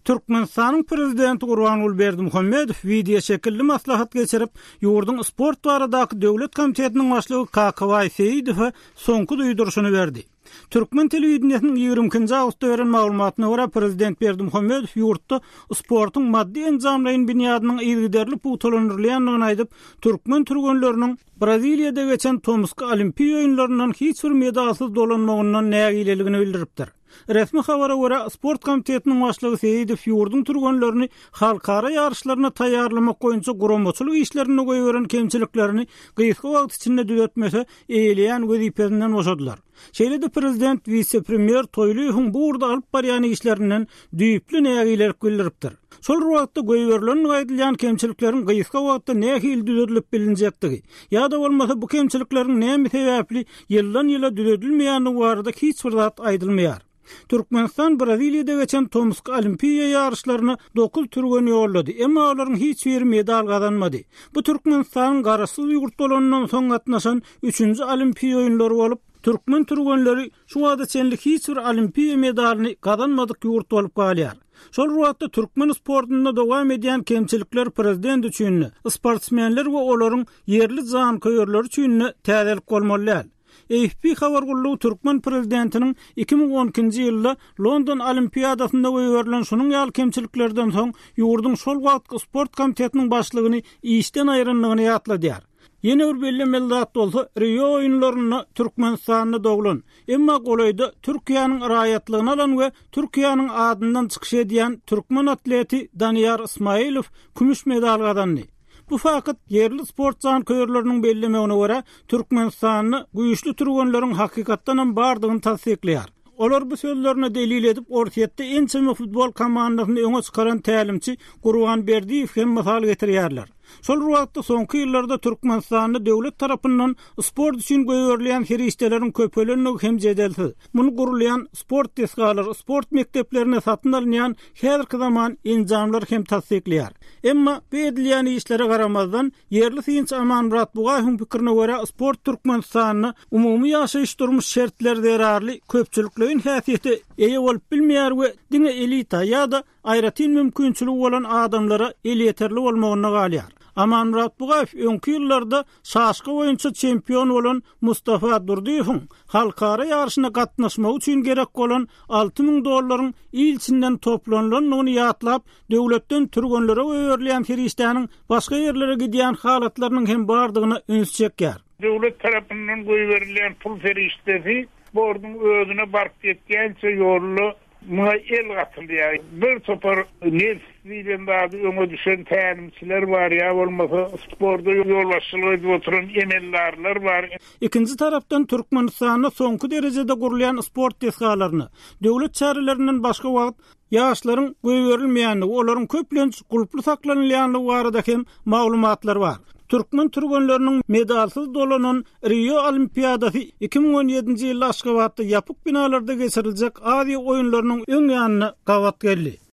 Türkmenistanyň prezidenti Gurbanuly Berdimuhammedow video şekilli maslahat geçirip, ýurdun sport baradaky döwlet komitetiniň başlygy Kakabay Seýidowa soňky duýdurşyny berdi. Türkmen telewizionynyň 20-nji awgustda beren maglumatyna görä prezident Berdimuhammedow ýurtda sportyň maddi enjamlaryň binýadynyň ýygyderli puwtalanyrlýanyny aýdyp, türkmen türgenleriniň Braziliýada geçen Tomsk Olimpiýa oýunlaryndan hiç bir medalsyz dolanmagyndan nägileligini bildiripdir. Resmi habara görä sport komitetiniň başlygy Seýidow ýurdun türgenlerini halkara ýarşlaryna taýýarlamak goýunça guramaçylyk işlerini goýuran kemçiliklerini gysga wagt içinde düzeltmese eýleýän wezipesinden boşadylar. Şeýle-de prezident vice-premier Toýluýyň bu urda alyp barýan işlerinden düýpli nägilelik bildiripdir. Şol wagtda goýberlerin gaýdylýan kemçiliklerin gysga wagtda nähil düzeltilip bilinjektigi, ýa-da bolmasa bu kemçiliklerin näme sebäpli ýyldan ýyla düzeltilmeýäni barada hiç bir zat aýdylmaýar. Türkmenistan Braziliýada geçen Tomsk Olimpiýa ýarşlaryna 9 türgen ýollady, emma olaryň hiç bir medal gazanmady. Bu Türkmenistanyň garasyz ýurt bolanyndan soň gatnaşan 3-nji Olimpiýa oýunlary bolup, türkmen türgenleri şu wagtda çenlik hiç bir Olimpiýa medalyny gazanmadyk ýurt bolup galýar. Şol wagtda türkmen sportunda dowam edýän kemçilikler prezident üçin, sportsmenler we olaryň yerli janköýerleri üçin täzelik bolmaly. AFP habar gulluğu Türkmen prezidentinin 2012-nji ýylda London Olimpiadasynda goýberlen şunuň ýaly kemçiliklerden soň ýurdun şol wagtky sport komitetiniň başlygyny işden aýranyny ýatladýar. Yeni bir bellemeli zat bolsa Rio oýunlaryna Türkmenistanyny doglan. Emma golaýda Türkiýanyň raýatlygyny alan we Türkiýanyň adyndan çykyş edýän türkmen atleti Daniyar Ismailow kümüş medal gazandy. Bu fakat yerli sport janköýerleriniň bellemegine görä Türkmenistanyny güýçli türgenleriň hakykatdan bardygyny tasdikleýär. Olar bu sözlerine delil edip ortaýatda en çymy futbol komandasyny öňe çykaran tälimçi Gurban Berdiýew hem mysal getirýärler. Şol wagtda soňky ýyllarda Türkmenistanyny döwlet tarapyndan sport üçin goýberlen herişdeleriň köpelenigi hem jedelsiz. Muny gurulýan sport tesgalary, sport mekteplerine satyn alynýan häzirki zaman enjamlar hem tasdikleýär. Emma bu edilýän işlere garamazdan yerli Sinç Aman Murat Bugaýyň pikirine görä sport Türkmenistanyny umumy ýaşaýyş durmuş şertleri derarly köpçüliklerin häsiýeti eýe bolup bilmeýär we diňe elita ýa-da aýratyn mümkinçiligi bolan adamlara el ýeterli bolmagyna galýar. Aman Murat Bugaýew öňki ýyllarda şaşky boýunça çempion bolan Mustafa Durdyýewiň halkara ýarşyna gatnaşmak üçin gerek bolan $6.000 ýyl içinden toplanylanyny ýatlap, döwletden türgenlere öýerleýän ferişdäniň başga ýerlere gidýän halatlarynyň hem bardygyny öňe çekýär. Döwlet tarapyndan goýberilýän pul ferişdesi bordun özüne barp etýänçe ýolly el gatylýar. Bir topar nesliden bazı öňe düşen tälimçiler bar ýa bolmasa sporda ýolbaşçylyk edip oturan emellerler bar. Ikinji tarapdan Türkmenistanyna soňky derejede gurulýan sport tesgalaryny döwlet çarelerinden başga wagt ýaşlaryň goýberilmeýäni, olaryň köplenç gulply saklanylýanlygy barada hem maglumatlar bar. Türkmen türgenleriniň medalsyz dolanan Rio Olimpiadasy 2017-nji ýyl Aşgabatda ýapyk binalarda geçiriljek Aziýa oýunlarynyň öň ýanyna gawat geldi.